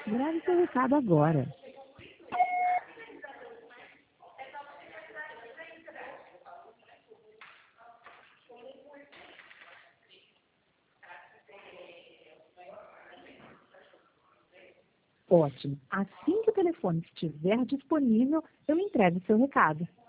Grave seu recado agora. Ótimo. Assim que o telefone estiver disponível, eu entrego seu recado.